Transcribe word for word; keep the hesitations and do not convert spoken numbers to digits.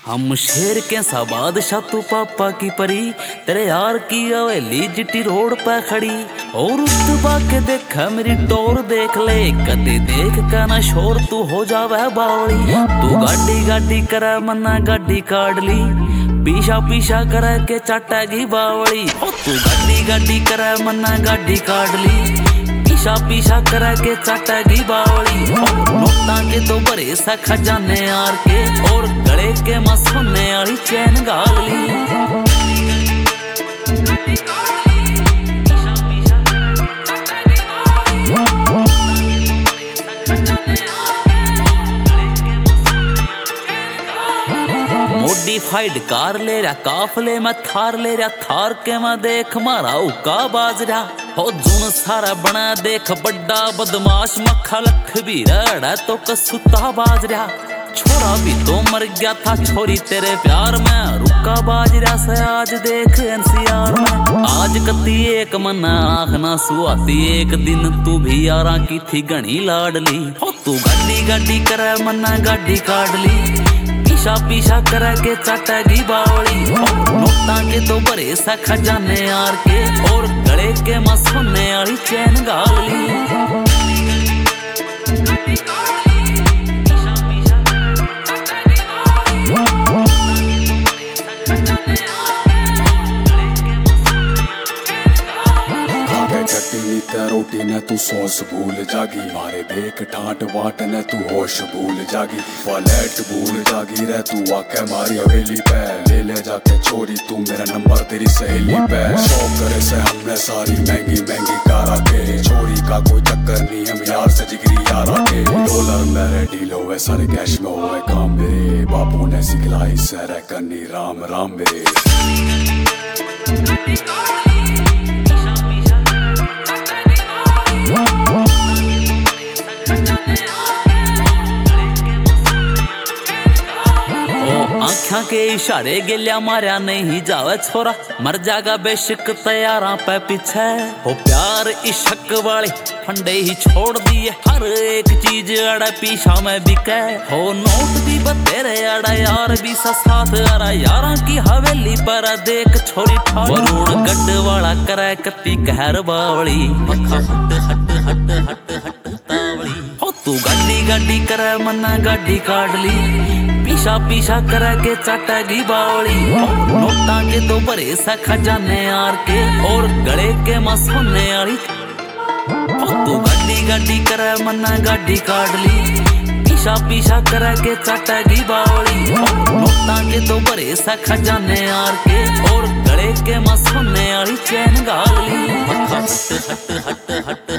हम शेर के सा बादशाह तू पापा की परी, तेरे यार की हवेली जिटी रोड पे खड़ी। और उस के देख मेरी टोर देख ले, कदे देख का ना शोर तू हो जावे बावली। तू गाड़ी गाड़ी करे मन्ना गाड़ी काट ली, पीछा पीछा करे के चाटेगी बावली। तू गाड़ी गाड़ी करे मन्ना गाड़ी काट ली, पीछा पीछा करे के चाटेगी बावली। नोटा के तो बड़े सा खजाने यार के, और गले के मसोने वाली चैन गाल ली। मॉडिफाइड कार ले रहा, काफले में थार ले रहा, थार के मैं देख मारा उका बाज रहा। हो जुन सारा बना देख बड्डा बदमाश, मक्खा लख भी रड़ा तो कसूता बाज रहा। छोरा भी तो मर गया था छोरी तेरे प्यार में, रुका बाज रहा से आज देख एनसीआर में। आज कती एक मना आँख ना सुआती, एक दिन तू भी यारा की थी घनी लाडली। हो तू गाड़ी गाड़ी करे मना गाड़ी काट ली, पीछा पीछा करे के चाटेगी बावली। नोटा के तो बड़े सा खजाने यार के, और गले के मसोने वाली चैन गाल ली। रोटी ने तू सॉस भूल जागी, मारे देख ठाट वाट ने तू होश भूल जागी। फ्लैट भूल जागी रे तू आके मारी हवेली पे, ले ले जाके छोरी तू मेरा नंबर तेरी सहेली पे। शौक करे से हमने सारी महंगी महंगी कारा के, छोरी का कोई चक्कर नहीं हम यार से जिगरी यारा के। डॉलर मेरे डील होवे सारे कैश में होवे काम मेरे, बापू ने सिखलाई सर करनी राम राम मेरे। आँखा के इशारे गिल्या मारा नहीं जावे छोरा, मर जागा बेशक तैयारा पे पीछे। हो प्यार इश्क वाले फंडे ही छोड़ दिए, हर एक चीज अड़ा पीछा में बिके। हो नोट भी बतेरे अड़ा यार भी साथ अड़ा, यारा की हवेली पर देख छोरी ठाड़। वरुण गड्ढ वाला करे कत्ती कहर बावली, मक्खा हट हट हट हट हट तावली। हो तू गाड़ी गाड़ी करे मन्ना गाड़ी काट ली, पीछा पीछा करे के चाटेगी बावली। नोटा के तो बड़े सा खजाने यार के, और गले के मसोने वाली। तू गाड़ी गाड़ी करे मन्ना गाड़ी काट ली, पीछा पीछा करे के चाटेगी बावली। नोटा के तो बड़े सा खजाने यार के, और गले के मसोने वाली चैन गाल ली। हट हट हट हट हट